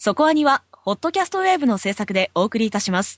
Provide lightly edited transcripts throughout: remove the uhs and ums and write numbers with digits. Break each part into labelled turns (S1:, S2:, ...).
S1: そこアニは、ホットキャストウェーブの制作でお送りいたします。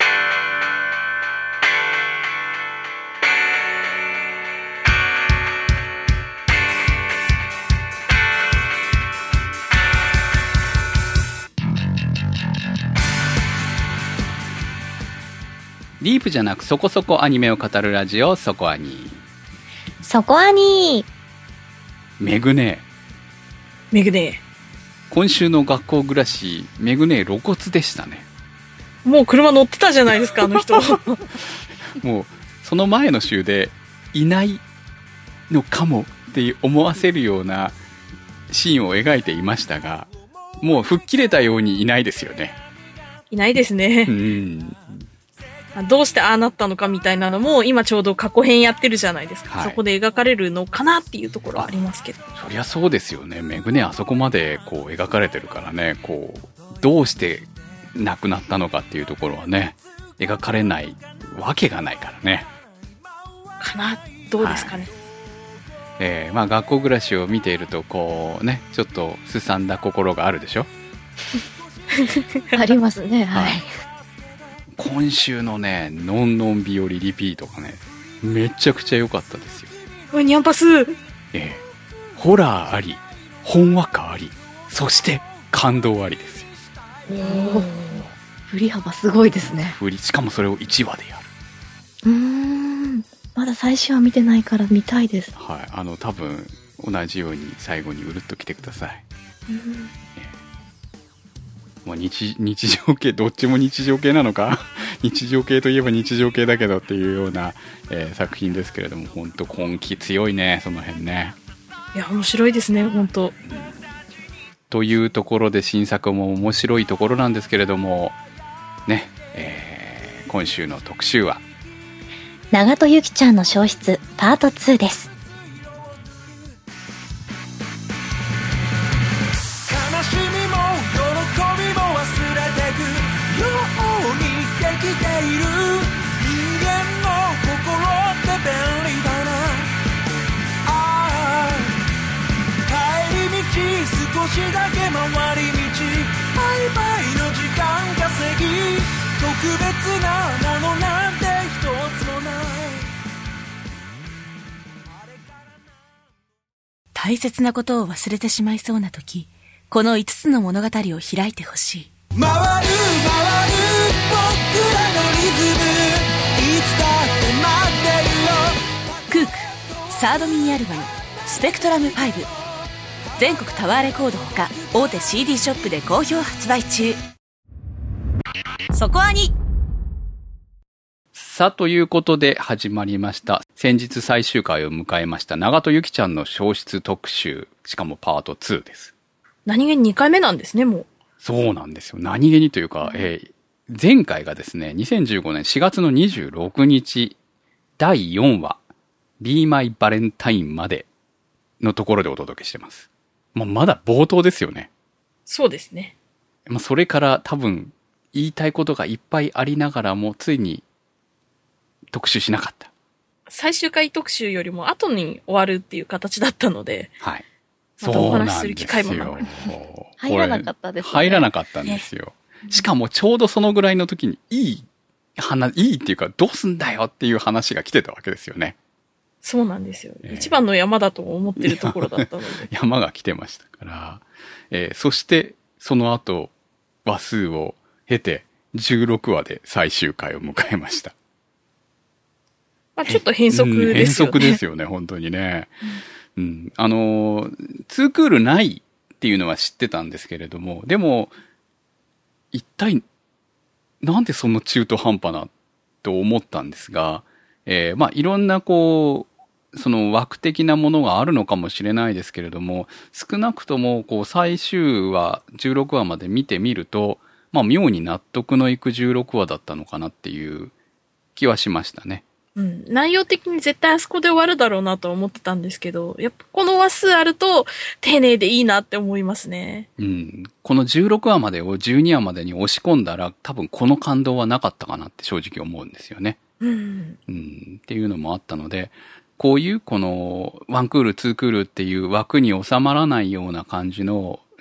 S2: ディープじゃなくそこそこアニメを語るラジオ、そこアニ。
S3: そこアニ
S2: めぐね
S1: めぐね
S2: 今週の学校暮らし、めぐね露骨でしたね。
S1: もう車乗ってたじゃないですか、あの人。
S2: もうその前の週でいないのかもって思わせるようなシーンを描いていましたが、もう吹っ切れたようにいないですよね。
S1: いないですね。どうしてああなったのかみたいなのも今ちょうど過去編やってるじゃないですか、はい、そこで描かれるのかなっていうところはありますけど。
S2: そりゃそうですよね。めぐねあそこまでこう描かれてるからね、こうどうして亡くなったのかっていうところはね描かれないわけがないからね。
S1: かな、どうですかね。
S2: はい、まあ学校暮らしを見ているとこうねちょっとすさんだ心があるでしょ。
S3: ありますね。はい。
S2: 今週のねのんのん日和リピートがねめちゃくちゃ良かったですよ。
S1: ニャンパス。
S2: ホラーあり、ほんわかあり、そして感動ありですよ。
S3: 振り幅すごいですね。
S2: しかもそれを1話でやる。
S3: まだ最初は見てないから見たいです。
S2: はい、多分同じように最後にうるっと来てください。もう日常系、どっちも日常系なのか日常系といえば日常系だけどっていうような、作品ですけれども、本当根気強いね、その辺ね。
S1: いや面白いですね本当。
S2: というところで新作も面白いところなんですけれどもね、今週の特集は
S3: 長戸ゆきちゃんの消失パート2です。
S4: 少しだけ回り道、バイバイの時間稼ぎ、特別なものなんて一つもない。
S1: 大切なことを忘れてしまいそうな時、この5つの物語を開いてほしい。
S4: 回る回る僕らのリズム、いつだって待ってるよ。
S1: クークサードミニアルバムスペクトラム5、全国タワーレコードほか大手 CD ショップで好評発売中。そこアニ。
S2: さあということで始まりました。先日最終回を迎えました長戸ゆきちゃんの消失特集、しかもパート2です。
S1: 何気に2回目なんですね。もう
S2: そうなんですよ。何気にというか、前回がですね2015年4月の26日第4話 Be My Valentine までのところでお届けしてます。まだ冒頭ですよね。
S1: そうですね。
S2: それから多分言いたいことがいっぱいありながらもついに特集しなかった。
S1: 最終回特集よりも後に終わるっていう形だったので、
S2: はい。
S1: またお話しする機会もなく
S3: 入らなかったですね。
S2: 入らなかったんですよ。しかもちょうどそのぐらいの時にいいっていうかどうすんだよっていう話が来てたわけですよね。
S1: そうなんですよ。一番の山だと思ってるところだったので。
S2: 山が来てましたから。そして、その後、話数を経て、16話で最終回を迎えました。
S1: ちょっと変則ですよね。
S2: 変則ですよね、本当にね。ツークールないっていうのは知ってたんですけれども、でも、一体、なんでそんな中途半端なと思ったんですが、いろんなその枠的なものがあるのかもしれないですけれども、少なくとも最終話16話まで見てみると、妙に納得のいく16話だったのかなっていう気はしましたね。
S1: 内容的に絶対あそこで終わるだろうなと思ってたんですけど、やっぱこの話数あると丁寧でいいなって思いますね。
S2: この16話までを12話までに押し込んだら多分この感動はなかったかなって正直思うんですよね。っていうのもあったので、こういうこの1クール2クールっていう枠に収まらないような感じの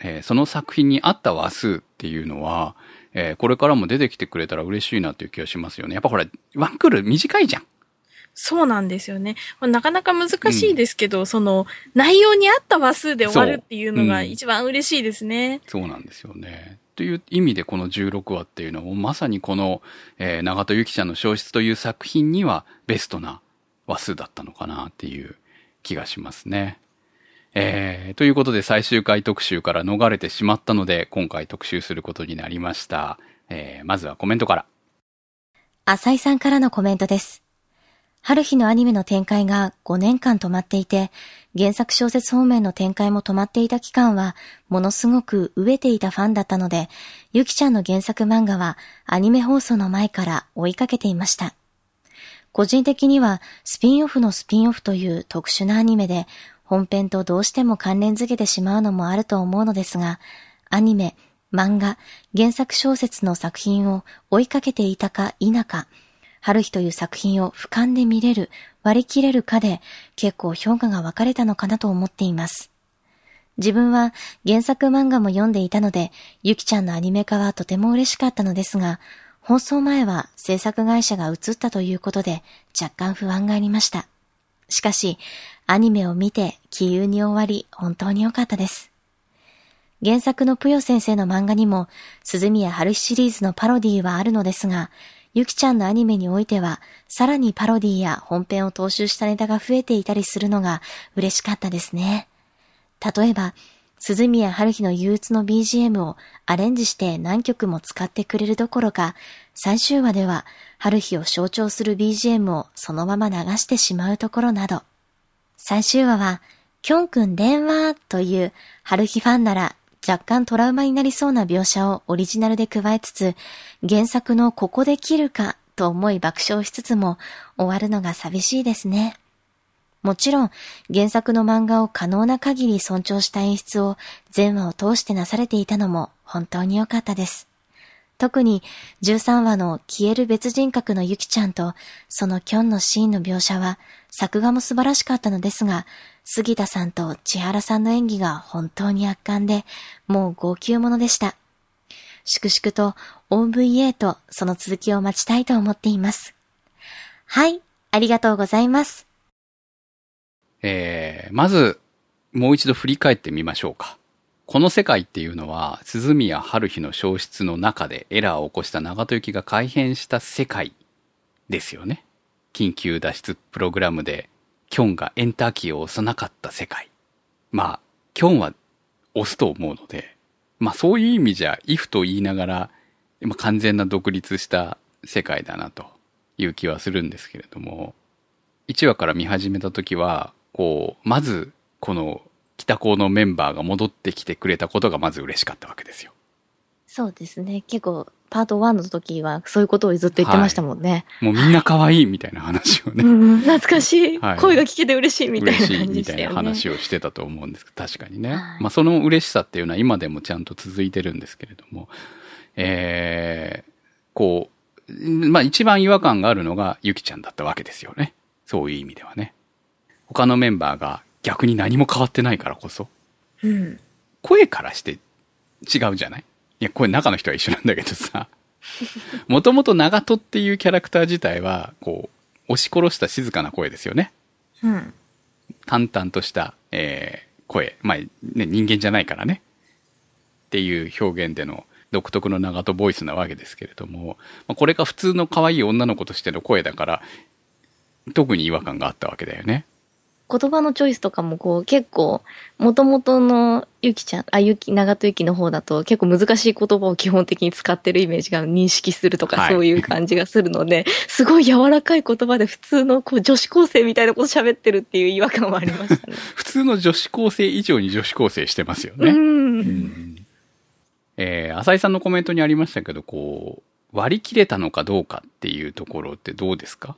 S2: その作品に合った話数っていうのは、これからも出てきてくれたら嬉しいなっていう気がしますよね。やっぱほら、ワンクール短いじゃん。
S5: そうなんですよね。なかなか難しいですけど、その、内容に合った話数で終わるっていうのが一番嬉しいですね。
S2: そうなんですよね。という意味でこの16話っていうのもまさにこの、長戸ゆきちゃんの消失という作品にはベストな話数だったのかなっていう気がしますね。ということで最終回特集から逃れてしまったので今回特集することになりました。まずはコメントから。
S3: 浅井さんからのコメントです。春日のアニメの展開が5年間止まっていて、原作小説方面の展開も止まっていた期間は、ものすごく飢えていたファンだったので、ゆきちゃんの原作漫画はアニメ放送の前から追いかけていました。個人的には、スピンオフのスピンオフという特殊なアニメで、本編とどうしても関連づけてしまうのもあると思うのですが、アニメ、漫画、原作小説の作品を追いかけていたか否か、春日という作品を俯瞰で見れる、割り切れるかで結構評価が分かれたのかなと思っています。自分は原作漫画も読んでいたので、ゆきちゃんのアニメ化はとても嬉しかったのですが、放送前は制作会社が移ったということで若干不安がありました。しかし、アニメを見て気憂に終わり本当に良かったです。原作のぷよ先生の漫画にも鈴宮春日シリーズのパロディはあるのですが、ゆきちゃんのアニメにおいては、さらにパロディや本編を踏襲したネタが増えていたりするのが嬉しかったですね。例えば、鈴宮春日の憂鬱の BGM をアレンジして何曲も使ってくれるどころか、最終話では春日を象徴する BGM をそのまま流してしまうところなど、最終話は、きょんくん電話という春日ファンなら若干トラウマになりそうな描写をオリジナルで加えつつ、原作のここで切るかと思い爆笑しつつも終わるのが寂しいですね。もちろん原作の漫画を可能な限り尊重した演出を全話を通してなされていたのも本当に良かったです。特に13話の消える別人格のゆきちゃんとそのキョンのシーンの描写は作画も素晴らしかったのですが、杉田さんと千原さんの演技が本当に圧巻で、もう号泣ものでした。粛々と OVA とその続きを待ちたいと思っています。はい、ありがとうございます。
S2: まず、もう一度振り返ってみましょうか。この世界っていうのは、鈴宮春日の消失の中でエラーを起こした長戸由紀が改変した世界ですよね。緊急脱出プログラムで、キョンがエンターキーを押さなかった世界。まあ、キョンは押すと思うので、まあそういう意味じゃ、イフと言いながら、完全な独立した世界だなという気はするんですけれども、1話から見始めた時は、まず、この北高のメンバーが戻ってきてくれたことがまず嬉しかったわけですよ。
S3: そうですね。結構、パート1の時はそういうことをずっと言ってましたもんね。
S2: はい、もうみんな可愛いみたいな話をね。
S3: 懐かしい、はい。声が聞けて嬉しいみたいな感じでしたよね。
S2: 嬉しいみたいな話をしてたと思うんですけど、確かにね。まあその嬉しさっていうのは今でもちゃんと続いてるんですけれども、まあ一番違和感があるのがゆきちゃんだったわけですよね。そういう意味ではね。他のメンバーが逆に何も変わってないからこそ。
S5: うん、
S2: 声からして違うじゃない？いや、声中の人は一緒なんだけどさ。もともと長戸っていうキャラクター自体は、押し殺した静かな声ですよね。
S5: うん。
S2: 淡々とした、声。まあ、ね、人間じゃないからね。っていう表現での独特の長戸ボイスなわけですけれども、まあ、これが普通の可愛い女の子としての声だから、特に違和感があったわけだよね。
S3: 言葉のチョイスとかも結構、元々のゆきちゃん、長戸ゆきの方だと結構難しい言葉を基本的に使ってるイメージが認識するとか、そういう感じがするので、すごい柔らかい言葉で普通の女子高生みたいなこと喋ってるっていう違和感はありましたね。
S2: 普通の女子高生以上に女子高生してますよね。浅井さんのコメントにありましたけど、割り切れたのかどうかっていうところってどうですか？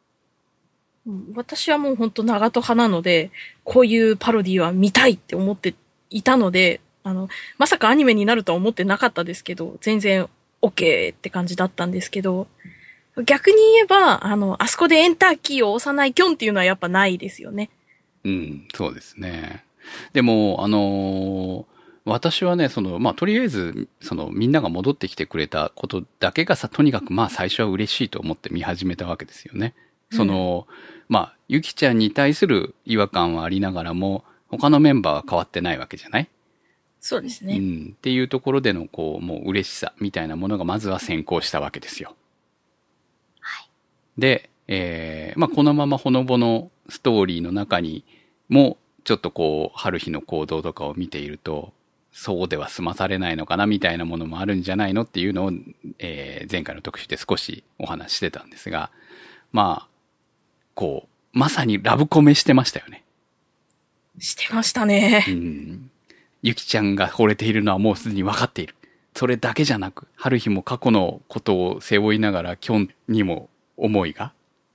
S5: 私はもう本当長戸派なので、こういうパロディは見たいって思っていたので、まさかアニメになるとは思ってなかったですけど、全然 OK って感じだったんですけど、逆に言えば、あそこでエンターキーを押さないキョンっていうのはやっぱないですよね。
S2: うん、そうですね。でも、 私はね、とりあえず、みんなが戻ってきてくれたことだけがさ、とにかく最初は嬉しいと思って見始めたわけですよね。ゆきちゃんに対する違和感はありながらも、他のメンバーは変わってないわけじゃない？
S5: そうですね。
S2: っていうところでの、もう嬉しさみたいなものがまずは先行したわけですよ。
S3: はい。
S2: で、このままほのぼのストーリーの中にも、ちょっと春日の行動とかを見ていると、そうでは済まされないのかなみたいなものもあるんじゃないのっていうのを、前回の特集で少しお話ししてたんですが、まさにラブコメしてましたよね。
S5: してましたね。
S2: ゆきちゃんが惚れているのはもうすでに分かっている。それだけじゃなく、春日も過去のことを背負いながら、キョンにも思いが。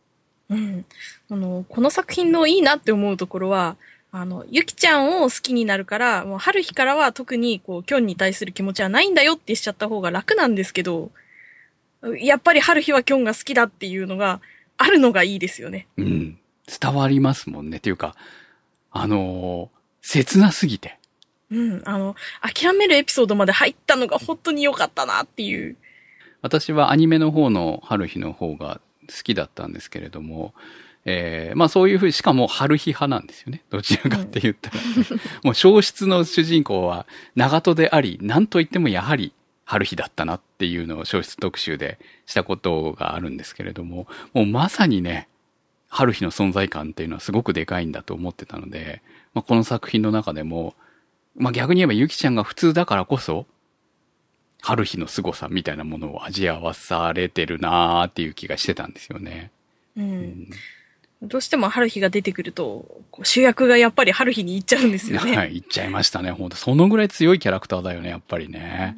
S5: この作品のいいなって思うところは、ゆきちゃんを好きになるから、もう春日からは特にキョンに対する気持ちはないんだよってしちゃった方が楽なんですけど、やっぱり春日はキョンが好きだっていうのがあるのがいいですよね。
S2: 伝わりますもんね。っていうか、切なすぎて。
S5: 諦めるエピソードまで入ったのが本当に良かったなっていう。
S2: 私はアニメの方の春日の方が好きだったんですけれども、そういうふうに、しかも春日派なんですよね。どちらかって言ったら、もう消失の主人公は長門であり、なんといってもやはり春日だったなっていうのを消失特集でしたことがあるんですけれども、もうまさにね、春日の存在感っていうのはすごくでかいんだと思ってたので、この作品の中でも、逆に言えばゆきちゃんが普通だからこそ、春日の凄さみたいなものを味わわされてるなーっていう気がしてたんですよね。
S5: どうしても春日が出てくると、主役がやっぱり春日に行っちゃうんですよね。
S2: はい、行っちゃいましたね。本当そのぐらい強いキャラクターだよね、やっぱりね。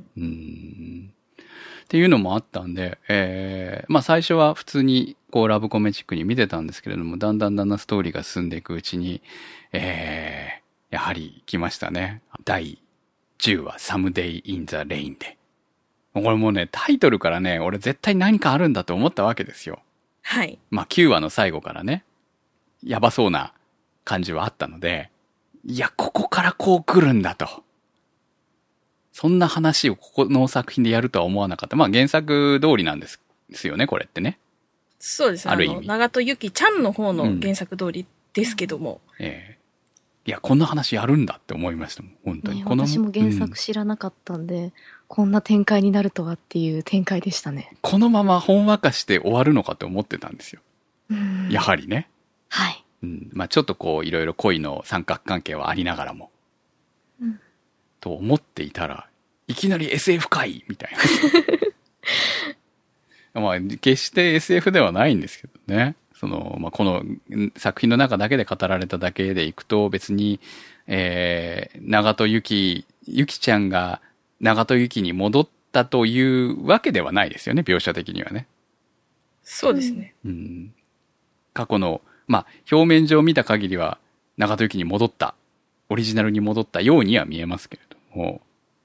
S2: っていうのもあったんで、最初は普通にラブコメチックに見てたんですけれども、だんだんストーリーが進んでいくうちに、やはり来ましたね。第10話、Someday in the Rain で。これもうね、タイトルからね、俺絶対何かあるんだと思ったわけですよ。
S5: はい。
S2: 9話の最後からね、やばそうな感じはあったので、いや、ここからこう来るんだと。そんな話をここの作品でやるとは思わなかった。原作通りなんですよね、これってね。
S5: そうです。長戸ゆきちゃんの方の原作通りですけども。
S2: いや、こんな話やるんだって思いましたもん、本当に。
S3: 私も原作知らなかったんで、こんな展開になるとはっていう展開でしたね。
S2: このままほんわかして終わるのかと思ってたんですよ。やはりね。
S3: はい。
S2: ちょっといろいろ恋の三角関係はありながらも。と思っていたら、いきなり SF 界みたいな。決して SF ではないんですけどね。この作品の中だけで語られただけでいくと、別に、長戸ゆきちゃんが長戸ゆきに戻ったというわけではないですよね、描写的にはね。
S5: そうですね。
S2: 過去の、表面上見た限りは長戸ゆきに戻った、オリジナルに戻ったようには見えますけれども、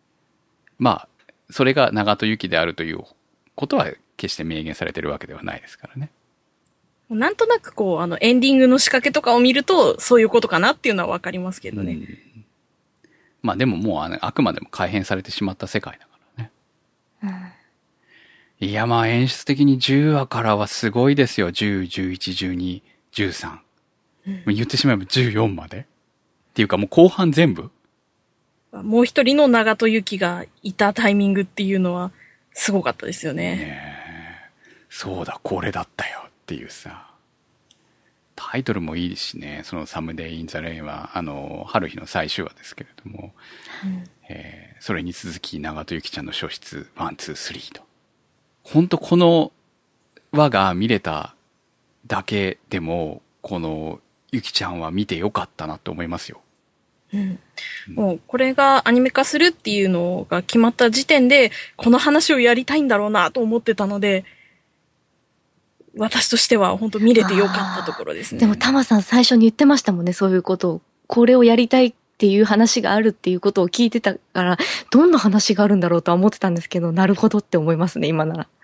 S2: それが長戸ゆきであるということは決して明言されてるわけではないですからね。
S5: なんとなくエンディングの仕掛けとかを見ると、そういうことかなっていうのはわかりますけどね。
S2: でももうあくまでも改変されてしまった世界だからね。いや、演出的に10話からはすごいですよ。10、11、12、13。言ってしまえば14まで。っていうかもう後半全部。
S5: もう一人の長戸ゆきがいたタイミングっていうのはすごかったですよね。
S2: そうだ、これだったよっていうさ。タイトルもいいしね、そのサムデイ・イン・ザ・レインは、春日の最終話ですけれども、それに続き、長戸ゆきちゃんの初出、1、2、3と。本当この話が見れただけでも、このゆきちゃんは見てよかったなと思いますよ。
S5: もうこれがアニメ化するっていうのが決まった時点で、この話をやりたいんだろうなと思ってたので、私としては本当見れてよかったところですね。
S3: でもタマさん最初に言ってましたもんね、そういうことを。これをやりたいっていう話があるっていうことを聞いてたから、どんな話があるんだろうとは思ってたんですけど、なるほどって思いますね、今なら。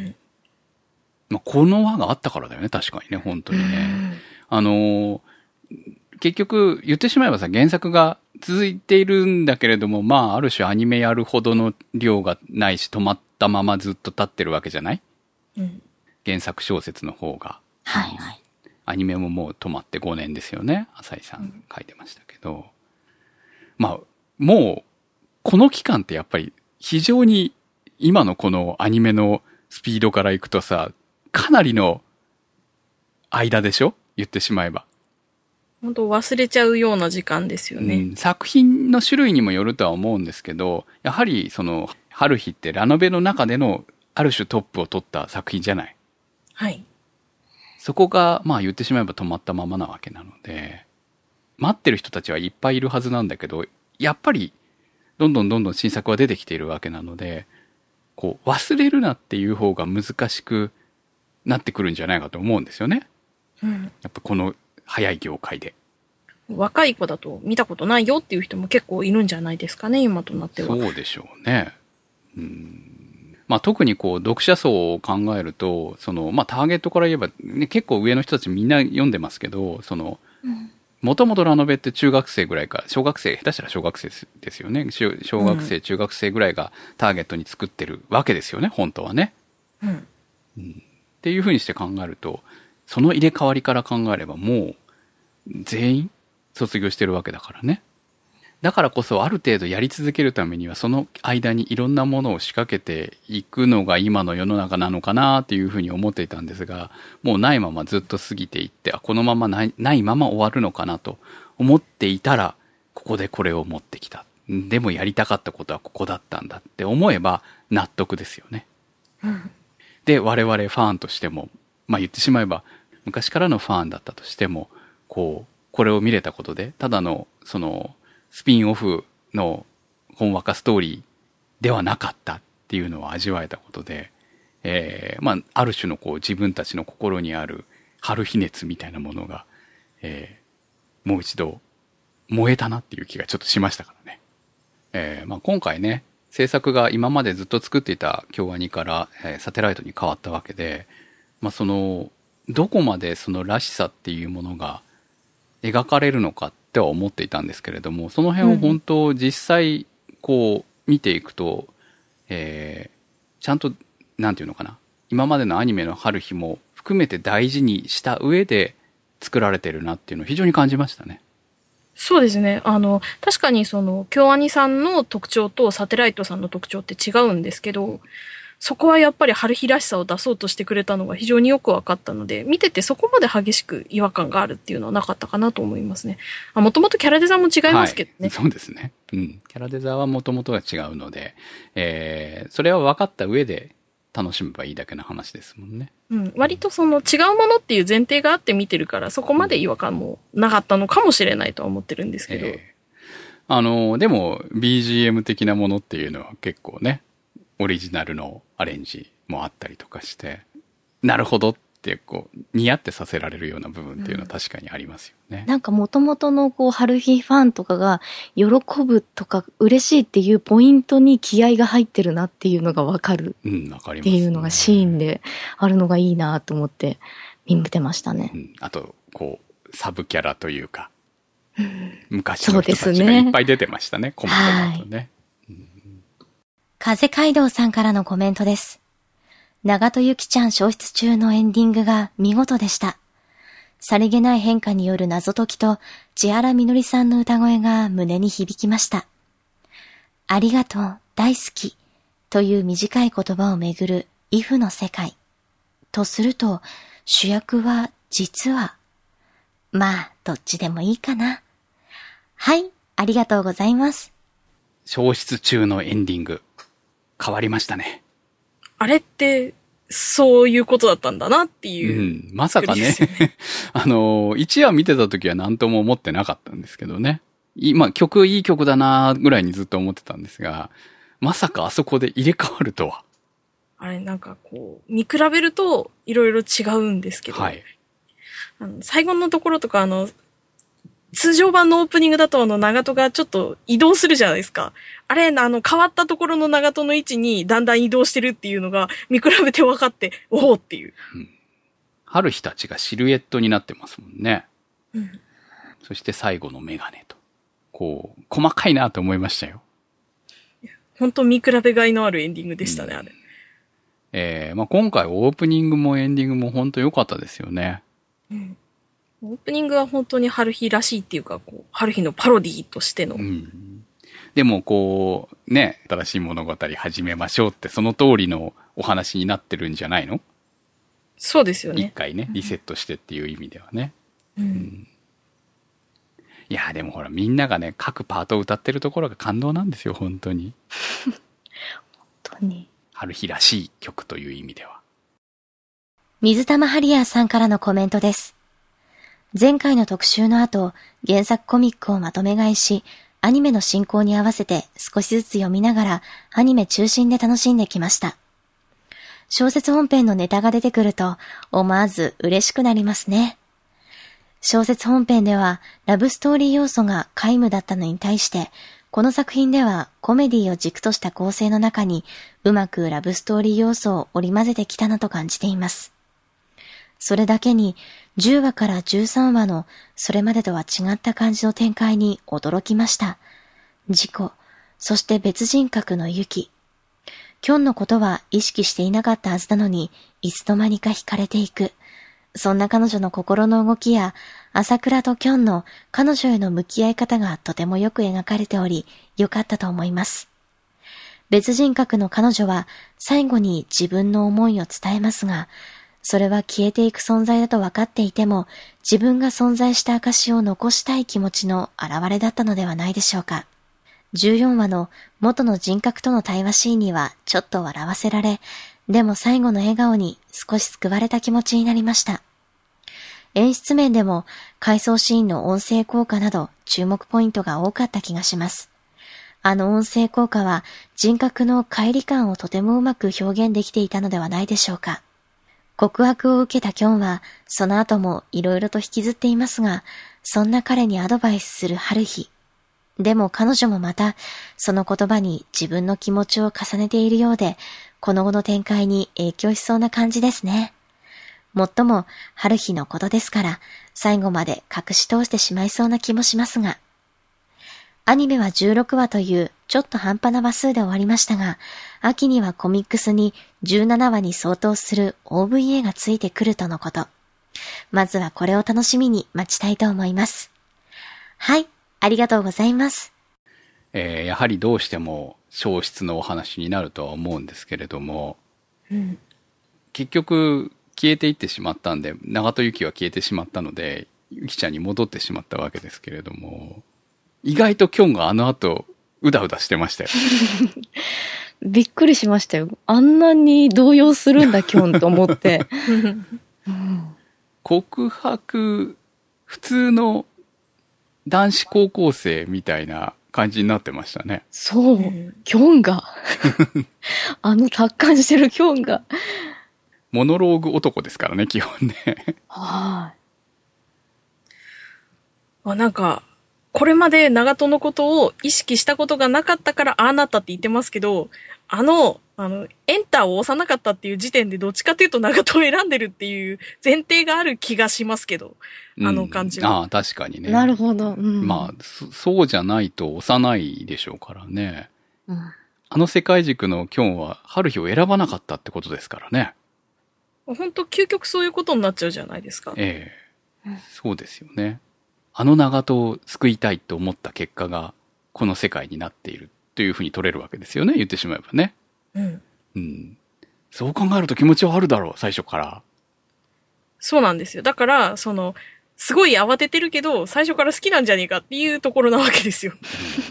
S2: この輪があったからだよね、確かにね、本当にね。結局言ってしまえばさ、原作が続いているんだけれども、まあ、ある種アニメやるほどの量がないし、止まったままずっと立ってるわけじゃない？
S5: うん。
S2: 原作小説の方が。
S3: はいはい。
S2: アニメももう止まって5年ですよね。浅井さん書いてましたけど。まあ、もう、この期間ってやっぱり非常に今のこのアニメのスピードからいくとさ、かなりの間でしょ？言ってしまえば。
S5: 本当忘れちゃうような時間ですよね。
S2: うん、作品の種類にもよるとは思うんですけど、やはりその、春日ってラノベの中でのある種トップを取った作品じゃない。
S5: はい。
S2: そこが、まあ言ってしまえば止まったままなわけなので、待ってる人たちはいっぱいいるはずなんだけど、やっぱり、どんどん新作は出てきているわけなので、こう、忘れるなっていう方が難しくなってくるんじゃないかと思うんですよね。
S5: うん。
S2: やっぱこの早い業界で。
S5: 若い子だと見たことないよっていう人も結構いるんじゃないですかね、今となっては。
S2: そうでしょうね。まあ特にこう読者層を考えると、その、まあターゲットから言えば、ね、結構上の人たちみんな読んでますけど、その、もともとラノベって中学生ぐらいか、小学生、下手したら小学生ですよね。小学生、中学生ぐらいがターゲットに作ってるわけですよね、本当はね。
S5: うん。
S2: っていうふうにして考えると、その入れ替わりから考えればもう、全員卒業してるわけだからね。だからこそある程度やり続けるためにはその間にいろんなものを仕掛けていくのが今の世の中なのかなっていうふうに思っていたんですが、もうないままずっと過ぎていって、このままないまま終わるのかなと思っていたら、ここでこれを持ってきた。でもやりたかったことはここだったんだって思えば納得ですよね。で、我々ファンとしても、まあ言ってしまえば昔からのファンだったとしても、これを見れたことで、ただのそのスピンオフのほんわかストーリーではなかったっていうのを味わえたことで、まあ、ある種のこう自分たちの心にある春日熱みたいなものが、もう一度燃えたなっていう気がちょっとしましたからね。まあ、今回ね、制作が今までずっと作っていた京アニから、サテライトに変わったわけで、まあ、その、どこまでそのらしさっていうものが描かれるのかっては思っていたんですけれども、その辺を本当実際こう見ていくと、ちゃんとなんていうのかな、今までのアニメの春日も含めて大事にした上で作られてるなっていうのを非常に感じましたね。
S5: そうですね。確かにその、京アニさんの特徴とサテライトさんの特徴って違うんですけど、そこはやっぱり春日らしさを出そうとしてくれたのが非常によく分かったので、見ててそこまで激しく違和感があるっていうのはなかったかなと思いますね。もともとキャラデザも違いますけどね。
S2: はい、そうですね。うん。キャラデザはもともとが違うので、それは分かった上で楽しめばいいだけの話ですもんね。
S5: うん。割とその違うものっていう前提があって見てるから、そこまで違和感もなかったのかもしれないとは思ってるんですけど。
S2: でも BGM 的なものっていうのは結構ね、オリジナルのアレンジもあったりとかして、なるほどってこう、ニヤってさせられるような部分っていうのは確かにありますよね。
S3: なんか元々のこう、春日ファンとかが喜ぶとか嬉しいっていうポイントに気合が入ってるなっていうのがわかる。
S2: うん、わかります、ね。
S3: っていうのがシーンであるのがいいなと思って見てましたね。
S2: うん。あと、こう、サブキャラというか、昔の人たちがいっぱい出てましたね、コメントだとね。
S3: 風街道さんからのコメントです。長戸ゆきちゃん消失中のエンディングが見事でした。さりげない変化による謎解きと千原みのりさんの歌声が胸に響きました。ありがとう、大好きという短い言葉をめぐるイフの世界。とすると主役は実は、まあどっちでもいいかな。はい、ありがとうございます。
S2: 消失中のエンディング。変わりましたね。
S5: あれって、そういうことだったんだなっていう、
S2: うん。まさかね。1話見てた時は何とも思ってなかったんですけどね。いい曲だなぐらいにずっと思ってたんですが、まさかあそこで入れ替わるとは。
S5: あれなんかこう、見比べるといろいろ違うんですけど、はい、最後のところとか通常版のオープニングだと長門がちょっと移動するじゃないですか。あれ、変わったところの長門の位置にだんだん移動してるっていうのが見比べて分かって、おおっていう。
S2: うん。春日たちがシルエットになってますもんね。
S5: うん。
S2: そして最後のメガネと。 こう、細かいなと思いましたよ。
S5: 本当見比べがいのあるエンディングでしたね、あれ。
S2: まあ、今回オープニングもエンディングも本当良かったですよね。
S5: うん。オープニングは本当に春日らしいっていうか、こう、春日のパロディとしての。
S2: うん。でもこう、ね、新しい物語始めましょうってその通りのお話になってるんじゃないの？
S5: そうですよね。
S2: 一回ね、リセットしてっていう意味ではね。
S5: うん。
S2: いや、でもほら、みんながね、各パートを歌ってるところが感動なんですよ、本当に。
S3: 本当に。
S2: 春日らしい曲という意味では。
S3: 水玉ハリアーさんからのコメントです。前回の特集の後、原作コミックをまとめ買いし、アニメの進行に合わせて少しずつ読みながらアニメ中心で楽しんできました。小説本編のネタが出てくると思わず嬉しくなりますね。小説本編ではラブストーリー要素が皆無だったのに対して、この作品ではコメディを軸とした構成の中にうまくラブストーリー要素を織り交ぜてきたなと感じています。それだけに10話から13話のそれまでとは違った感じの展開に驚きました。事故、そして別人格のユキ。キョンのことは意識していなかったはずなのに、いつの間にか惹かれていく。そんな彼女の心の動きや、朝倉とキョンの彼女への向き合い方がとてもよく描かれており、良かったと思います。別人格の彼女は最後に自分の思いを伝えますが、それは消えていく存在だと分かっていても、自分が存在した証を残したい気持ちの表れだったのではないでしょうか。14話の元の人格との対話シーンにはちょっと笑わせられ、でも最後の笑顔に少し救われた気持ちになりました。演出面でも回想シーンの音声効果など注目ポイントが多かった気がします。あの音声効果は人格の乖離感をとてもうまく表現できていたのではないでしょうか。告白を受けたキョンはその後もいろいろと引きずっていますが、そんな彼にアドバイスする春日。でも彼女もまたその言葉に自分の気持ちを重ねているようで、この後の展開に影響しそうな感じですね。もっとも春日のことですから最後まで隠し通してしまいそうな気もしますが。アニメは16話というちょっと半端な話数で終わりましたが、秋にはコミックスに17話に相当する OVA がついてくるとのこと。まずはこれを楽しみに待ちたいと思います。はい、ありがとうございます。
S2: やはりどうしても消失のお話になるとは思うんですけれども、結局消えていってしまったんで、長戸由紀は消えてしまったので、由紀ちゃんに戻ってしまったわけですけれども、意外とキョンがあの後うだうだしてましたよ。
S6: びっくりしましたよ。あんなに動揺するんだキョンと思って。
S2: 告白、普通の男子高校生みたいな感じになってましたね。
S6: そう、キョンが。あの達観してるキョンが。
S2: モノローグ男ですからね、基本ね。
S6: はい。
S5: なんか、これまで長門のことを意識したことがなかったからああなったって言ってますけど、エンターを押さなかったっていう時点でどっちかというと長門を選んでるっていう前提がある気がしますけど、あの感じは。
S2: ああ、確かにね。
S6: なるほど。
S2: まあ、そうじゃないと押さないでしょうからね。
S6: あ
S2: の世界軸のキョンは春日を選ばなかったってことですからね。
S5: 本当究極そういうことになっちゃうじゃないですか。
S2: そうですよね。あの長門を救いたいと思った結果がこの世界になっているというふうに取れるわけですよね、言ってしまえばね。そう考えると気持ちはあるだろう、最初から。
S5: そうなんですよ。だから、すごい慌ててるけど、最初から好きなんじゃねえかっていうところなわけですよ。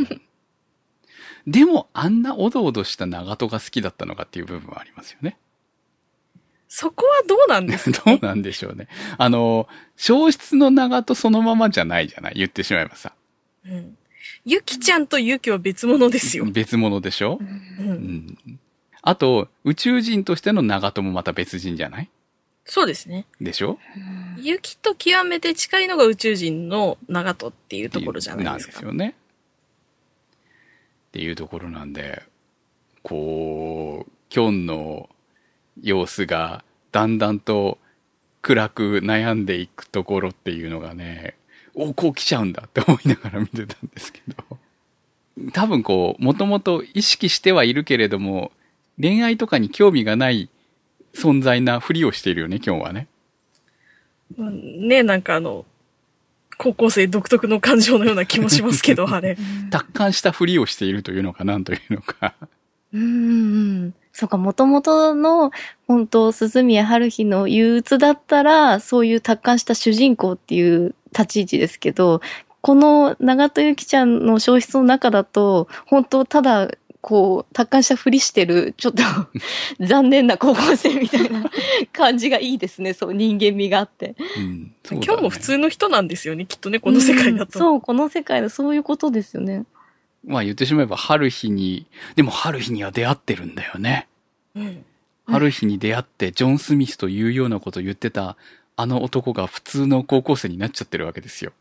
S2: でも、あんなおどおどした長門が好きだったのかっていう部分はありますよね。
S5: そこはどうなんですか
S2: ね。どうなんでしょうね。消失の長門そのままじゃないじゃない、言ってしまえばさ。
S5: ゆきちゃんとゆきは別物ですよ。
S2: 別物でしょ。あと、宇宙人としての長門もまた別人じゃない？
S5: そうですね。
S2: でしょ？
S5: ゆきと極めて近いのが宇宙人の長門っていうところじゃないですか。
S2: なんですよね。っていうところなんで、こう、キョンの様子がだんだんと暗く悩んでいくところっていうのがね、 こう来ちゃうんだって思いながら見てたんですけど。多分こう、もともと意識してはいるけれども、恋愛とかに興味がない存在なふりをしているよね、今日はね。
S5: ね、なんか高校生独特の感情のような気もしますけど、あれ。
S2: 達観したふりをしているというのか、なんというのか。
S6: そうか、もともとの、本当鈴宮春日の憂鬱だったら、そういう達観した主人公っていう立ち位置ですけど、この長戸ゆきちゃんの小説の中だと、本当ただ、こう、達観したふりしてる、ちょっと残念な高校生みたいな感じがいいですね。そう、人間味があって。
S2: そうだね、
S5: 今日も普通の人なんですよね、きっとね、この世界だと。
S6: そう、この世界のそういうことですよね。
S2: まあ言ってしまえば春日に、でも春日には出会ってるんだよね。春日に出会ってジョン・スミスというようなことを言ってたあの男が普通の高校生になっちゃってるわけですよ。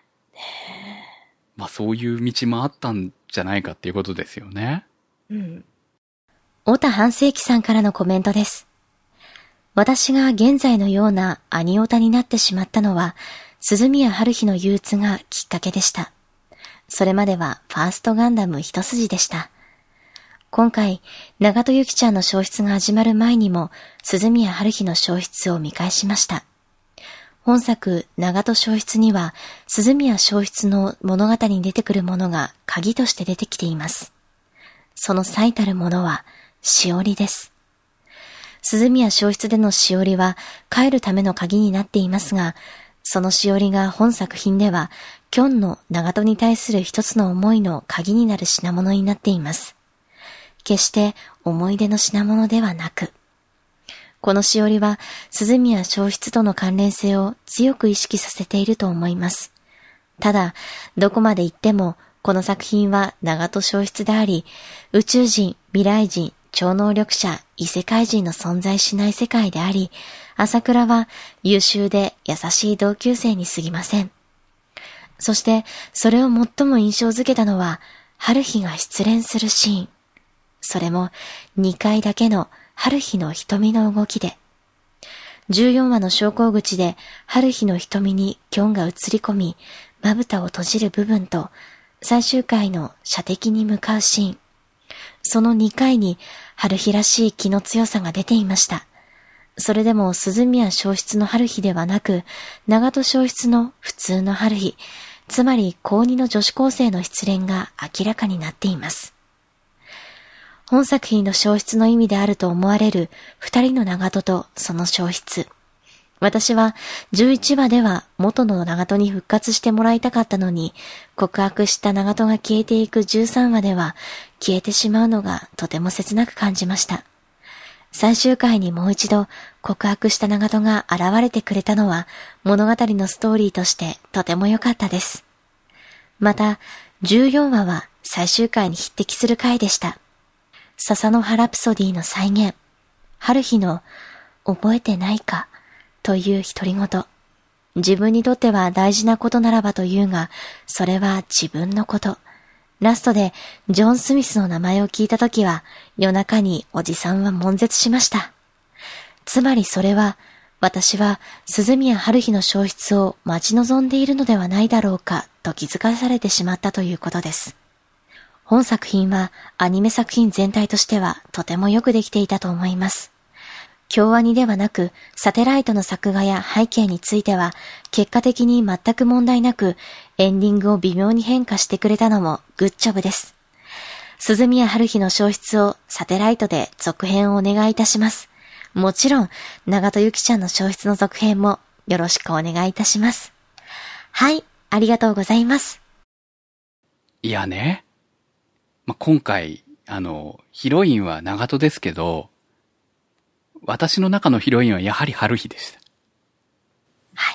S2: まあそういう道もあったんじゃないかっていうことですよね。
S3: 小田半世紀さんからのコメントです。私が現在のようなアニオタになってしまったのは、鈴宮春日の憂鬱がきっかけでした。それまではファーストガンダム一筋でした。今回、長戸ゆきちゃんの小説が始まる前にも、鈴宮春日の小説を見返しました。本作、長戸小説には、鈴宮小説の物語に出てくるものが鍵として出てきています。その最たるものは、しおりです。鈴宮小説でのしおりは、帰るための鍵になっていますが、そのしおりが本作品では、キョンの長戸に対する一つの思いの鍵になる品物になっています。決して思い出の品物ではなく、このしおりは鈴宮小説との関連性を強く意識させていると思います。ただ、どこまで行ってもこの作品は長戸小説であり、宇宙人、未来人、超能力者、異世界人の存在しない世界であり、朝倉は優秀で優しい同級生に過ぎません。そして、それを最も印象づけたのは、春日が失恋するシーン。それも、2回だけの春日の瞳の動きで。14話の昇降口で、春日の瞳にキョンが映り込み、まぶたを閉じる部分と、最終回の射的に向かうシーン。その2回に、春日らしい気の強さが出ていました。それでも鈴宮小説の春日ではなく、長戸小説の普通の春日、つまり高2の女子高生の失恋が明らかになっています。本作品の小説の意味であると思われる2人の長戸とその小説。私は11話では元の長戸に復活してもらいたかったのに、告白した長戸が消えていく13話では消えてしまうのがとても切なく感じました。最終回にもう一度告白した長戸が現れてくれたのは物語のストーリーとしてとても良かったです。また、14話は最終回に匹敵する回でした。笹の葉ラプソディの再現。春日の覚えてないかという独り言。自分にとっては大事なことならばというが、それは自分のこと。ラストでジョン・スミスの名前を聞いたときは夜中におじさんは悶絶しました。つまりそれは私は鈴宮春日の小説を待ち望んでいるのではないだろうかと気づかされてしまったということです。本作品はアニメ作品全体としてはとてもよくできていたと思います。京アニではなくサテライトの作画や背景については結果的に全く問題なくエンディングを微妙に変化してくれたのもグッジョブです。鈴宮春日の小説をサテライトで続編をお願いいたします。もちろん長戸ゆきちゃんの小説の続編もよろしくお願いいたします。はい、ありがとうございます。
S2: いやね、今回ヒロインは長戸ですけど、私の中のヒロインはやはり春日でした。
S3: はい。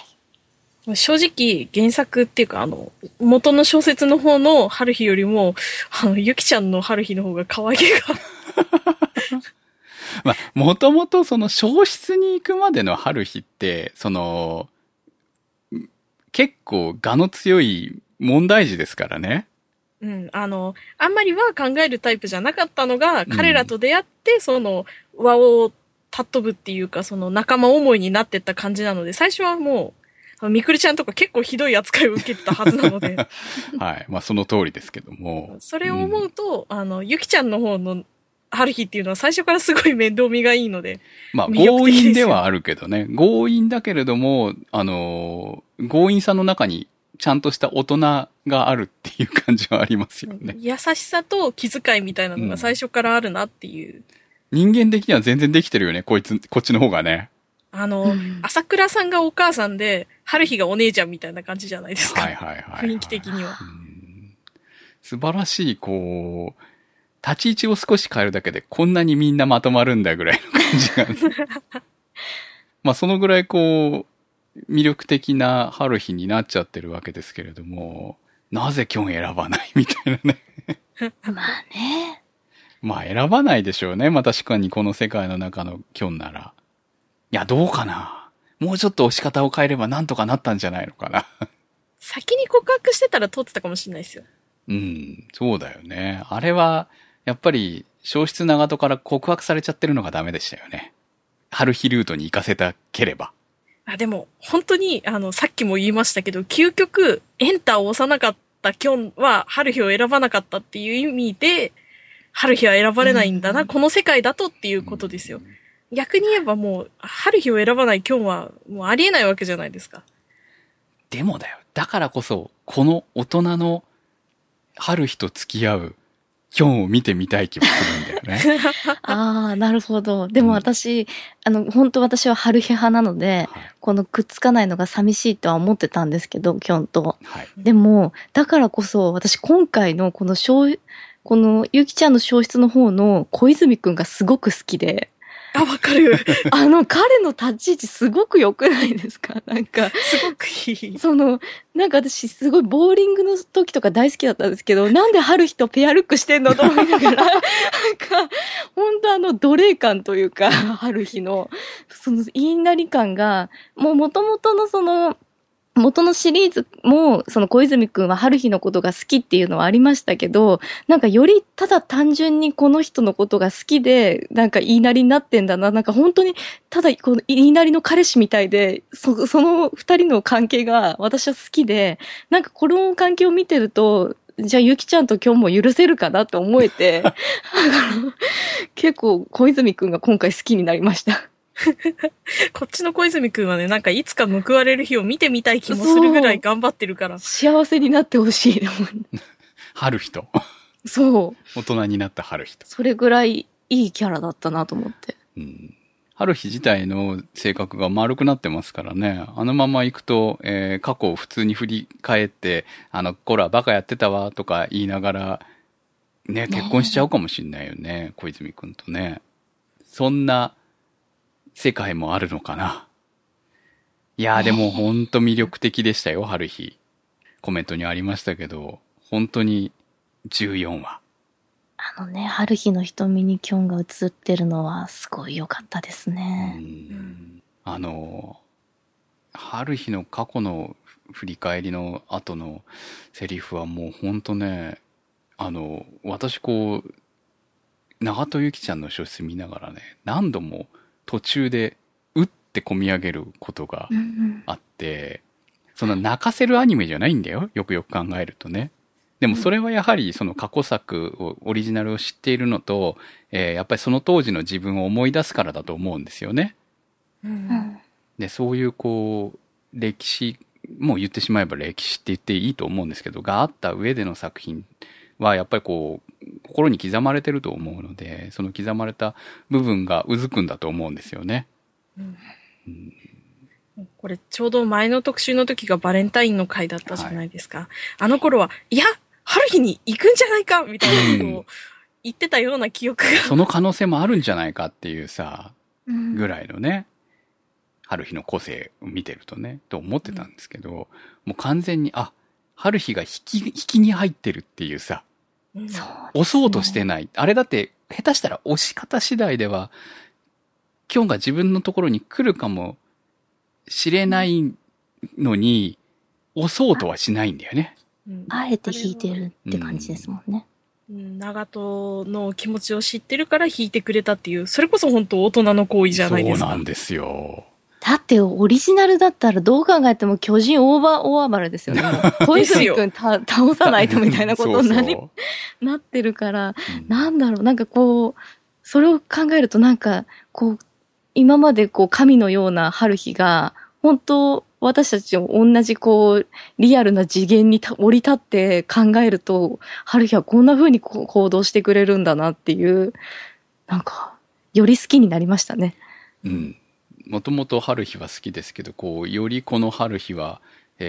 S5: 正直、原作っていうか、元の小説の方の春日よりも、ゆきちゃんの春日の方が可愛げが。
S2: もともとその小説に行くまでの春日って、結構我の強い問題児ですからね。
S5: うん、あんまりは考えるタイプじゃなかったのが、彼らと出会って、輪を尊ぶっていうか、仲間思いになってった感じなので、最初はもみくりちゃんとか結構ひどい扱いを受けてたはずなので。
S2: はい。まあその通りですけども。
S5: それを思うと、ゆきちゃんの方の春日っていうのは最初からすごい面倒見がいいので。
S2: まあ強引ではあるけどね。強引だけれども、強引さの中にちゃんとした大人があるっていう感じはありますよね。
S5: 優しさと気遣いみたいなのが最初からあるなっていう。
S2: 人間的には全然できてるよね、こっちの方がね。
S5: 朝倉さんがお母さんで、春日がお姉ちゃんみたいな感じじゃないですか。
S2: はいはいはい、はい。
S5: 雰囲気的には。
S2: 素晴らしい、こう、立ち位置を少し変えるだけでこんなにみんなまとまるんだぐらいの感じが、まあそのぐらいこう、魅力的な春日になっちゃってるわけですけれども、なぜキョン選ばないみたいなね。
S6: まあね。
S2: まあ選ばないでしょうね。まあ確かにこの世界の中のキョンなら。いや、どうかな。もうちょっと押し方を変えればなんとかなったんじゃないのかな。
S5: 先に告白してたら通ってたかもしれないですよ。
S2: うん、そうだよね。あれは、やっぱり、消失長門から告白されちゃってるのがダメでしたよね。春日ルートに行かせたければ。
S5: でも、本当に、さっきも言いましたけど、究極、エンターを押さなかったキョンは、春日を選ばなかったっていう意味で、春日は選ばれないんだな、この世界だとっていうことですよ。逆に言えばもう、春日を選ばないキョンは、もうありえないわけじゃないですか。
S2: でもだよ。だからこそ、この大人の春日と付き合うキョンを見てみたい気もするんだよね。
S6: ああ、なるほど。でも私、本当私は春日派なので、はい、このくっつかないのが寂しいとは思ってたんですけど、キョンと。はい、でも、だからこそ私今回のこのゆきちゃんの消失の方の小泉くんがすごく好きで。
S5: わかる。
S6: 彼の立ち位置すごく良くないですか？なんか。
S5: すごくいい。
S6: なんか私すごいボーリングの時とか大好きだったんですけど、なんで春日とペアルックしてんのと思いながら、なんか、本当奴隷感というか、春日の、言いなり感が、もう元々の元のシリーズも、小泉くんは春日のことが好きっていうのはありましたけど、なんかよりただ単純にこの人のことが好きで、なんか言いなりになってんだな。なんか本当に、ただこの言いなりの彼氏みたいで、その二人の関係が私は好きで、なんかこの関係を見てると、じゃあゆきちゃんと今日も許せるかなって思えて、結構小泉くんが今回好きになりました。
S5: こっちの小泉くんはね、なんかいつか報われる日を見てみたい気もするぐらい頑張ってるから。
S6: 幸せになってほしい。
S2: 春日と。
S6: そう。
S2: 大人になった春日と。
S6: それぐらいいいキャラだったなと思って。
S2: うん。春日自体の性格が丸くなってますからね。あのまま行くと、過去を普通に振り返って、こらバカやってたわとか言いながら、ね、結婚しちゃうかもしんないよね。小泉くんとね。そんな、世界もあるのかな。いやーでもほんと魅力的でしたよ、春日。コメントにありましたけど、本当に14話。
S6: 春日の瞳にキョンが映ってるのはすごい良かったですね。
S2: 春日の過去の振り返りの後のセリフはもうほんとね、私こう、長戸ゆきちゃんの小説見ながらね、何度も途中でうって込み上げることがあって、そんな泣かせるアニメじゃないんだよ。よくよく考えるとね。でもそれはやはりその過去作を、オリジナルを知っているのと、やっぱりその当時の自分を思い出すからだと思うんですよね。で、そういうこう、歴史、もう言ってしまえば歴史って言っていいと思うんですけど、があった上での作品はやっぱりこう、心に刻まれてると思うので、その刻まれた部分がうずくんだと思うんですよね。
S5: これちょうど前の特集の時がバレンタインの回だったじゃないですか。はい、あの頃は、いや、春日に行くんじゃないかみたいなことを言ってたような記憶が。
S2: その可能性もあるんじゃないかっていうさ、ぐらいのね、春日の個性を見てるとね、と思ってたんですけど、もう完全に、春日が引きに入ってるっていうさ、押そうとしてない。あれだって、下手したら押し方次第では、キョンが自分のところに来るかもしれないのに、押そうとはしないんだよね。
S6: あえて引いてるって感じですもんね。
S5: 長門の気持ちを知ってるから引いてくれたっていう、それこそ本当大人の行為じゃないですか。
S2: そうなんですよ。
S6: だってオリジナルだったらどう考えても巨人大暴れですよね。もう小泉くん倒さないとみたいなことになってるから、なんだろう、なんかこう、それを考えるとなんか、こう、今までこう神のような春日が、本当私たちも同じこう、リアルな次元に降り立って考えると、春日はこんな風に行動してくれるんだなっていう、なんか、より好きになりましたね。
S2: うん。もともと春日は好きですけど、こう、よりこの春日は、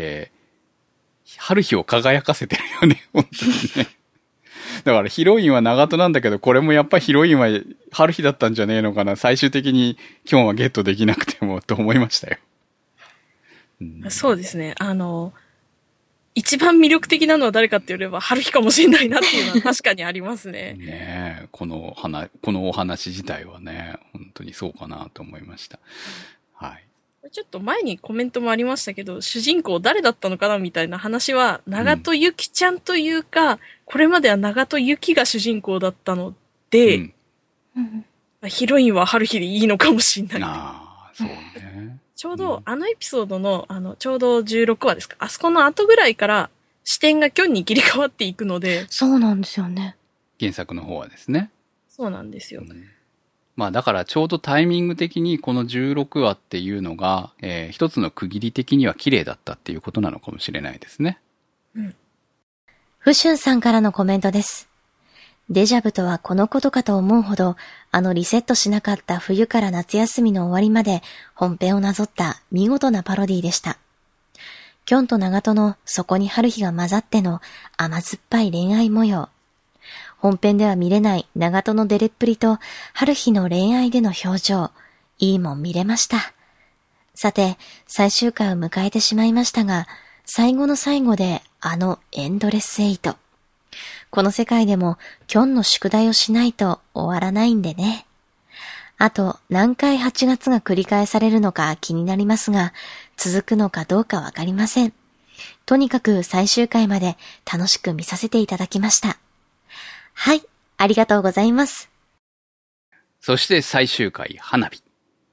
S2: 春日を輝かせてるよね、本当にね。だからヒロインは長門なんだけど、これもやっぱりヒロインは春日だったんじゃねえのかな。最終的に今日はゲットできなくても、と思いましたよ。
S5: うん、そうですね。一番魅力的なのは誰かって言えば、春日かもしれないなっていうのは確かにありますね。
S2: ねえ、このお話自体はね、本当にそうかなと思いました。はい。
S5: ちょっと前にコメントもありましたけど、主人公誰だったのかなみたいな話は、長門ゆきちゃんというか、これまでは長門ゆきが主人公だったので、ヒロインは春日でいいのかもしれない。
S2: ああ、そうね。
S5: ちょうどあのエピソードの、ちょうど16話ですか。あそこの後ぐらいから視点がキョンに切り替わっていくので。
S6: そうなんですよね。
S2: 原作の方はですね。
S5: そうなんですよ。
S2: まあだからちょうどタイミング的にこの16話っていうのが、一つの区切り的には綺麗だったっていうことなのかもしれないですね。
S3: ふしゅんさんからのコメントです。デジャブとはこのことかと思うほど、リセットしなかった冬から夏休みの終わりまで本編をなぞった見事なパロディでした。キョンと長門のそこに春日が混ざっての甘酸っぱい恋愛模様。本編では見れない長門のデレっぷりと春日の恋愛での表情、いいもん見れました。さて、最終回を迎えてしまいましたが、最後の最後でエンドレス8。この世界でもキョンの宿題をしないと終わらないんでね。あと何回8月が繰り返されるのか気になりますが、続くのかどうかわかりません。とにかく最終回まで楽しく見させていただきました。はい、ありがとうございます。
S2: そして最終回、花火。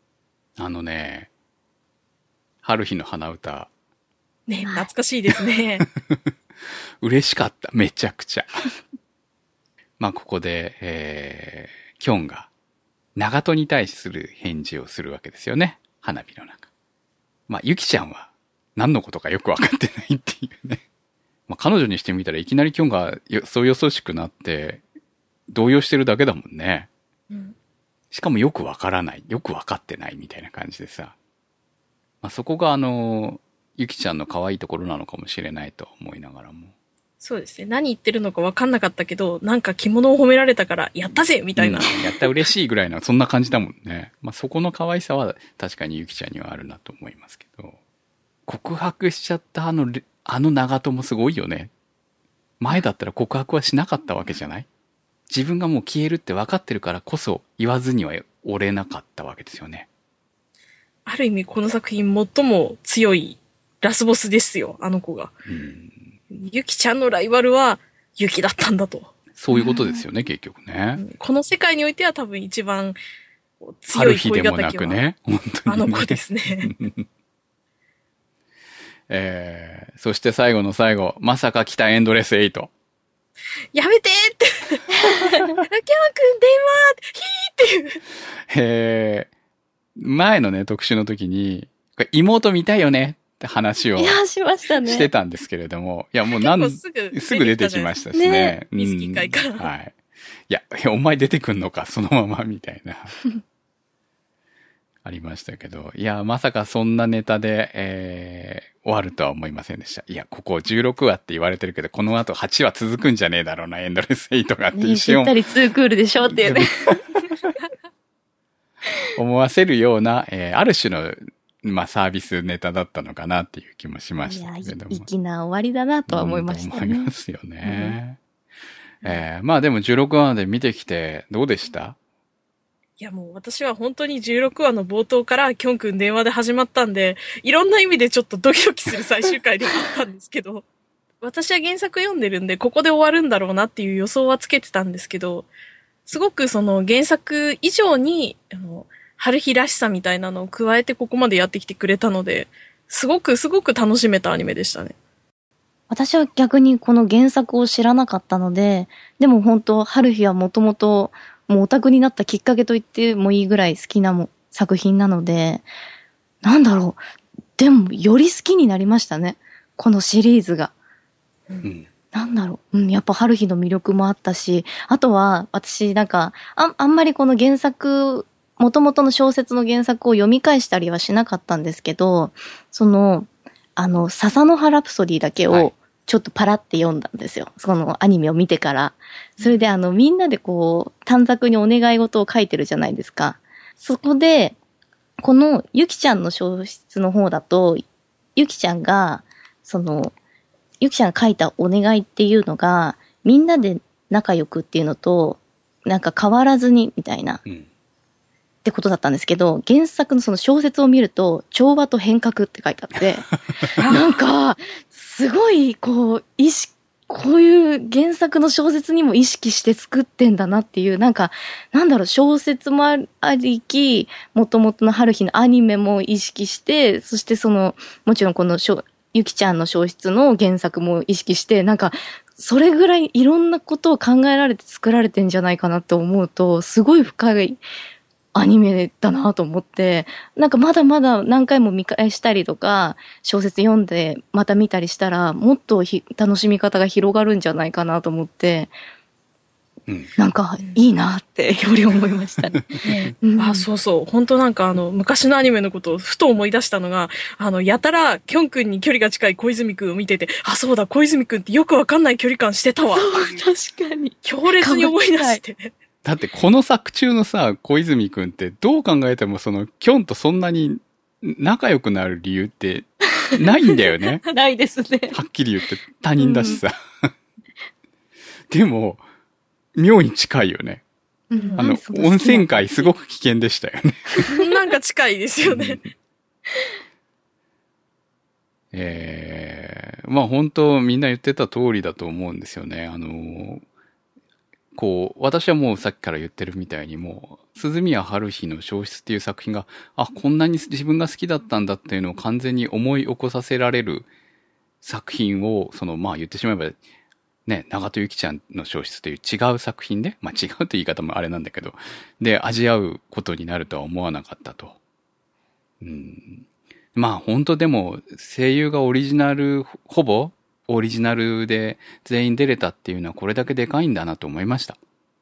S2: 春日の花歌。
S5: ね、懐かしいですね。
S2: 嬉しかった。めちゃくちゃ。まあ、ここで、キョンが、長門に対する返事をするわけですよね。花火の中。まあ、ゆきちゃんは、何のことかよくわかってないっていうね。まあ、彼女にしてみたらいきなりキョンがそうよそしくなって、動揺してるだけだもんね。しかもよくわからない。よくわかってないみたいな感じでさ。まあ、そこがゆきちゃんの可愛いところなのかもしれないと思いながらも。
S5: そうですね。何言ってるのか分かんなかったけど、なんか着物を褒められたから、やったぜみたいな、
S2: やった嬉しいぐらいな、そんな感じだもんね。まあ、そこの可愛さは確かにゆきちゃんにはあるなと思いますけど。告白しちゃった長門もすごいよね。前だったら告白はしなかったわけじゃない？自分がもう消えるって分かってるからこそ言わずには折れなかったわけですよね。
S5: ある意味この作品最も強いラスボスですよ、あの子が。ゆきちゃんのライバルはゆきだったんだと。
S2: そういうことですよね、結局ね。
S5: この世界においては多分一番強い恋敵は。春日でもなくね、本当に、ね。あの子ですね。
S2: そして最後の最後、まさか来たエンドレス8。
S5: やめてって。キョンくん電話ヒーっていう。
S2: 前のね、特集の時に、妹見たいよねって話をしてたんですけれども、いや、もうすぐ出てきましたしね。
S5: 水着会から。
S2: はい。いや、お前出てくんのか、そのまま、みたいな。ありましたけど、いや、まさかそんなネタで、終わるとは思いませんでした。いや、ここ16話って言われてるけど、この後8話続くんじゃねえだろうな、エンドレス8がって一瞬。
S6: ぴったり2クールでしょっていうね。
S2: 思わせるような、ある種の、まあ、サービスネタだったのかなっていう気もしましたけども。
S6: 粋な終わりだなとは思いましたね。
S2: 思いますよね。まあでも16話まで見てきてどうでした？
S5: いやもう私は本当に16話の冒頭からキョンくん電話で始まったんで、いろんな意味でちょっとドキドキする最終回ではあったんですけど、私は原作読んでるんでここで終わるんだろうなっていう予想はつけてたんですけど、すごくその原作以上に、 春日らしさみたいなのを加えてここまでやってきてくれたので、すごく楽しめたアニメでしたね。
S6: 私は逆にこの原作を知らなかったので、でも本当、春日はもともともうオタクになったきっかけと言ってもいいぐらい好きな作品なので、なんだろう。でも、より好きになりましたね。このシリーズが。
S2: うん。
S6: なんだろう。やっぱ春日の魅力もあったし、あとは、私なんか、あんまりこの原作、元々の小説の原作を読み返したりはしなかったんですけど、笹の葉ラプソディだけを、ちょっとパラって読んだんですよ。そのアニメを見てから。それでみんなでこう、短冊にお願い事を書いてるじゃないですか。そこで、このゆきちゃんの小説の方だと、ゆきちゃんが書いたお願いっていうのが、みんなで仲良くっていうのと、なんか変わらずにみたいな、ってことだったんですけど、原作のその小説を見ると、調和と変革って書いてあって、なんか、すごい、こういう原作の小説にも意識して作ってんだなっていう、なんか、なんだろう、小説もありき、元々の春日のアニメも意識して、そしてもちろんこのゆきちゃんの小説の原作も意識して、なんか、それぐらいいろんなことを考えられて作られてんじゃないかなと思うと、すごい深いアニメだなと思って、なんかまだまだ何回も見返したりとか、小説読んでまた見たりしたら、もっと楽しみ方が広がるんじゃないかなと思って、なんかいいなってより思いましたね。
S5: そうそう。本当なんか昔のアニメのことをふと思い出したのが、やたらキョン君に距離が近い小泉君を見てて、そうだ、小泉君ってよくわかんない距離感してたわ。
S6: そう、確かに。
S5: 強烈に思い出して。
S2: だってこの作中のさ、小泉くんってどう考えてもキョンとそんなに仲良くなる理由ってないんだよね。
S6: ないですね。
S2: はっきり言って他人だしさ。でも、妙に近いよね。温泉街すごく危険でしたよね。
S5: なんか近いですよね。
S2: まあ本当みんな言ってた通りだと思うんですよね。私はもうさっきから言ってるみたいにもう、鈴宮春日の消失っていう作品が、こんなに自分が好きだったんだっていうのを完全に思い起こさせられる作品を、まあ言ってしまえば、ね、長戸ゆきちゃんの消失という違う作品で、まあ違うという言い方もあれなんだけど、で、味わうことになるとは思わなかったと。まあ本当でも、声優がほぼオリジナルで全員出れたっていうのはこれだけでかいんだなと思いました。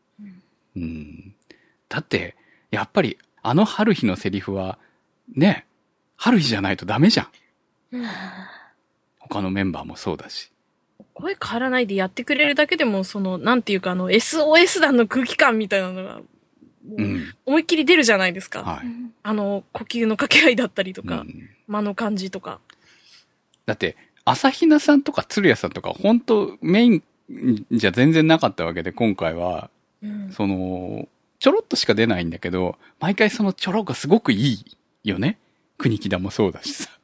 S2: だって、やっぱり春日のセリフは、ね、春日じゃないとダメじゃん。他のメンバーもそうだし。
S5: 声変わらないでやってくれるだけでも、なんていうかSOS 団の空気感みたいなのが、思いっきり出るじゃないですか。
S2: はい、
S5: 呼吸の掛け合いだったりとか、間の感じとか。
S2: だって、朝比奈さんとか鶴谷さんとか、本当メインじゃ全然なかったわけで、今回は、ちょろっとしか出ないんだけど、毎回そのちょろがすごくいいよね。国木田もそうだしさ。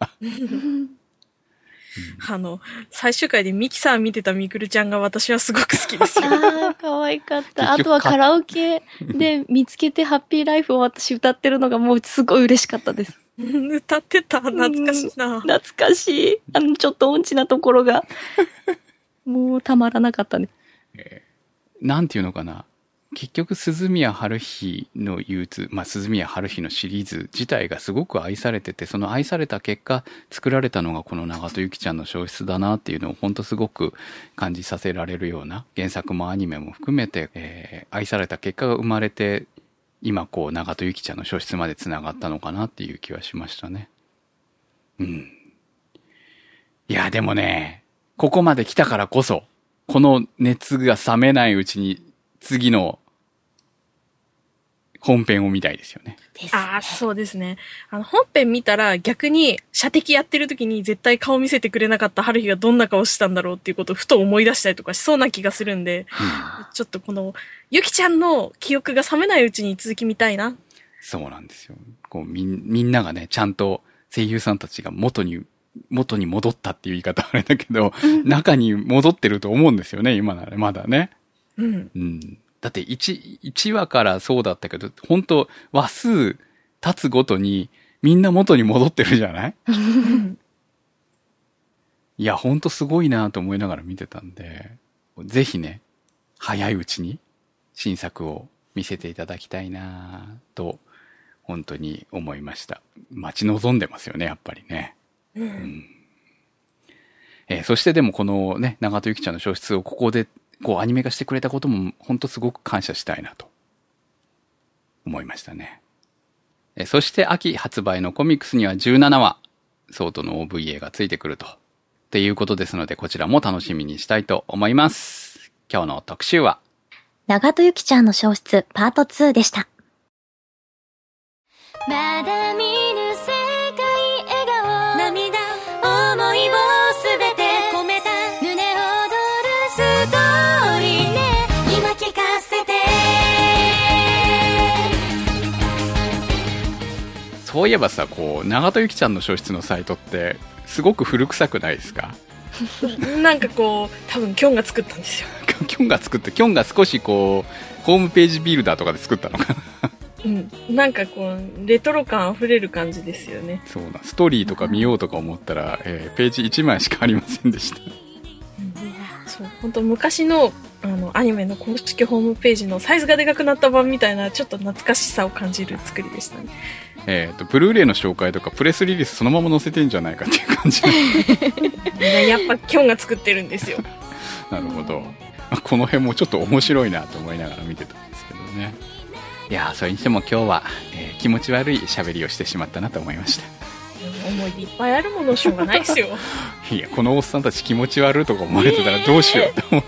S5: 最終回でミキさん見てたみくるちゃんが私はすごく好きですよ。
S6: 可愛かった。あとはカラオケで見つけてハッピーライフを私歌ってるのがもうすごい嬉しかったです。
S5: 歌ってた。懐かしいな。
S6: 懐かしい。ちょっと音痴なところが。もうたまらなかったね。
S2: なんていうのかな。結局、鈴宮春日の憂鬱、まあ、鈴宮春日のシリーズ自体がすごく愛されてて、その愛された結果、作られたのがこの長戸ゆきちゃんの消失だなっていうのを本当すごく感じさせられるような、原作もアニメも含めて、愛された結果が生まれて、今長戸ゆきちゃんの消失まで繋がったのかなっていう気はしましたね。いや、でもね、ここまで来たからこそ、この熱が冷めないうちに次の本編を見たいですよね。
S5: そうですね。本編見たら逆に射的やってる時に絶対顔見せてくれなかった春日がどんな顔したんだろうっていうことをふと思い出したりとかしそうな気がするんで、ちょっとこのゆきちゃんの記憶が冷めないうちに続き見たいな。
S2: そうなんですよ。みんながね、ちゃんと声優さんたちが元に戻ったっていう言い方あれだけど、中に戻ってると思うんですよね、今ならまだね。だって1話からそうだったけど、本当話数経つごとにみんな元に戻ってるじゃないいや、ほんとすごいなと思いながら見てたんで、ぜひね、早いうちに新作を見せていただきたいなと、本当に思いました。待ち望んでますよね、やっぱりね。そしてでもこのね、長戸ゆきちゃんの小説をここでこうアニメ化してくれたことも本当すごく感謝したいなと思いましたね。そして秋発売のコミックスには17話相当の OVA がついてくるっていうことですので、こちらも楽しみにしたいと思います。今日の特集は
S3: 長戸ゆきちゃんの小説パート2でした。
S7: まだ見ぬ世界笑顔涙思いをすべて込めた胸躍るストーリーね、今聞かせて。
S2: そういえばさ、こう長戸ゆきちゃんの小説のサイトってすごく古臭くないですか？
S5: なんかこう多分キョンが作ったんですよ。
S2: キョンが作って、キョンが少しこうホームページビルダーとかで作ったのかな
S5: なんかこうレトロ感あふれる感じですよね。
S2: そうな、ストーリーとか見ようとか思ったら、ページ1枚しかありませんでした。
S5: そう、本当昔のアニメの公式ホームページのサイズがでかくなった版みたいなちょっと懐かしさを感じる作りでしたね。
S2: ブルーレイの紹介とかプレスリリースそのまま載せてんじゃないかっていう感じ
S5: やっぱキョンが作ってるんですよ。
S2: なるほど。この辺もちょっと面白いなと思いながら見てたんですけどね。いやー、それにしても今日は、気持ち悪い喋りをしてしまったなと思いました。
S5: 思い出いっぱいあるものしょうがないですよ。
S2: いや、このおっさんたち気持ち悪いとか思われてたらどうしようと思って、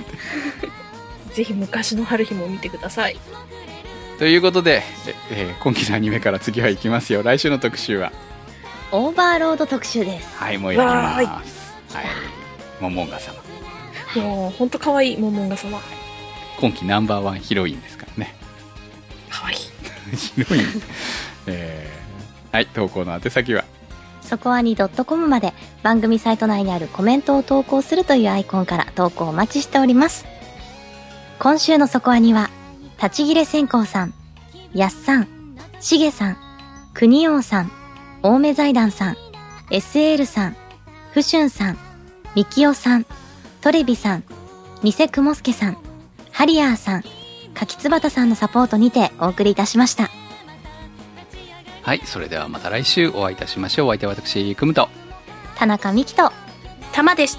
S5: ぜひ昔の春日も見てください。
S2: ということで、今期のアニメから次は行きますよ。来週の特集は
S3: オーバーロード特集です。
S2: はい、もうやります。はい、モモンガ様、
S5: もうほんとかわいいモモンガ様、
S2: 今期ナンバーワンヒロインですからね。
S5: かわいい
S2: ヒロインはい、投稿の宛先は
S3: そこアニ.com まで、番組サイト内にあるコメントを投稿するというアイコンから投稿お待ちしております。今週のそこアニは立ち切れ線香さん、やっさん、しげさん、くにおうさん、青梅財団さん、SL さん、ふしゅんさん、みきおさん、トレビさん、にせくもすけさん、ハリアーさん、かきつばたさんのサポートにてお送りいたしました。
S2: はい、それではまた来週お会いいたしましょう。お相手は私、くむと
S3: 田中美希と
S5: たまでした。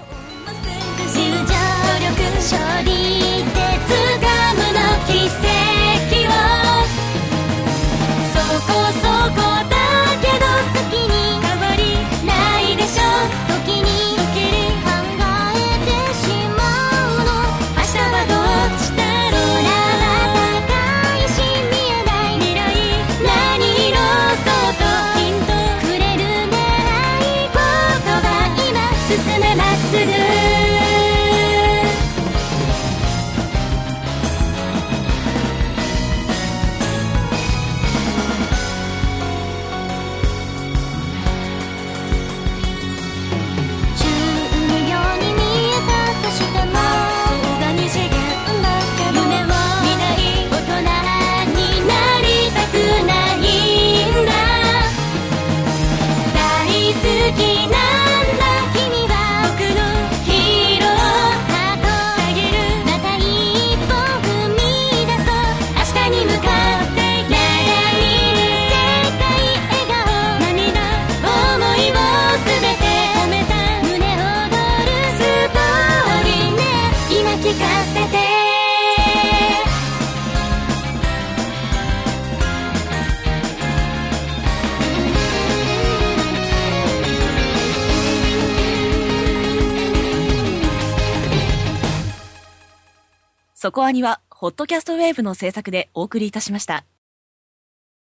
S7: 勝利で掴むの奇跡を、そこそこだけど好きに変わりないでしょ。時に考えてしまうの、明日はどっちだろう。空は高いし見えない未来、何色そうとヒントくれるね。合言葉今進めまっすぐ。
S1: そこアニはホットキャストウェーブの制作でお送りいたしました。